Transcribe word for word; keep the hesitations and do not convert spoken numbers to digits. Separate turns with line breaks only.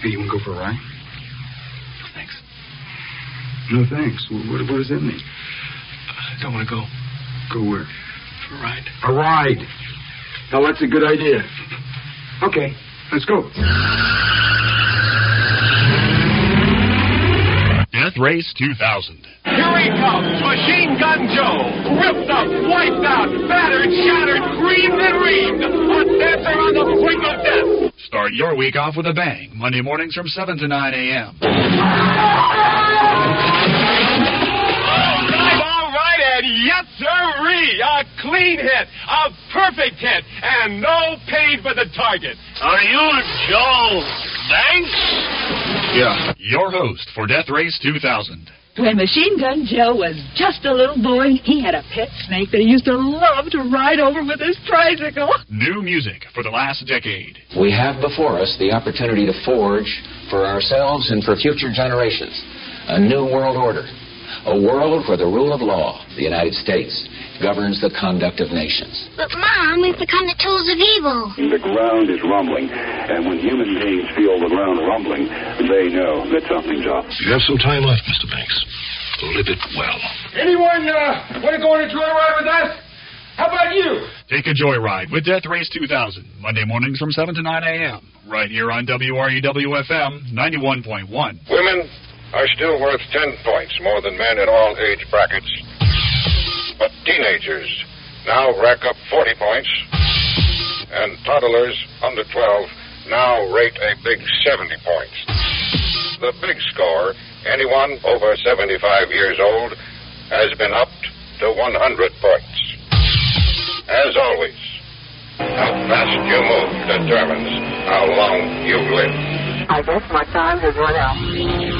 Hey, you want to go for a ride?
No, thanks.
No, thanks. What, what, what does that mean?
I don't want to go.
Go where?
For a ride.
A ride. Now, that's a good idea. Okay, let's go.
Death Race two thousand.
Here he comes, Machine Gun Joe. Ripped up, wiped out, battered, shattered, creamed and reamed. A dancer on the brink of death.
Start your week off with a bang. Monday mornings from seven to nine a.m.
All right, all right, and yes, sirree. A clean hit, a perfect hit, and no pain for the target.
Are you Joe Banks?
Yeah. Your host for Death Race two thousand.
When Machine Gun Joe was just a little boy, he had a pet snake that he used to love to ride over with his tricycle.
New music for the last decade.
We have before us the opportunity to forge for ourselves and for future generations a new world order, a world where the rule of law, the United States, governs the conduct of nations.
But, Mom, we've become the tools of evil.
The ground is rumbling, and when human beings feel the ground rumbling, they know that something's up.
You have some time left, Mister Banks. Live it well.
Anyone uh, want to go on a joyride with us? How about you?
Take a joyride with Death Race two thousand. Monday mornings from seven to nine a.m. Right here on W R E W F M ninety-one point one.
Women are still worth ten points more than men in all age brackets. But teenagers now rack up forty points, and toddlers under twelve now rate a big seventy points. The big score, anyone over seventy-five years old, has been upped to one hundred points. As always, how fast you move determines how long you live.
I guess my time has run out.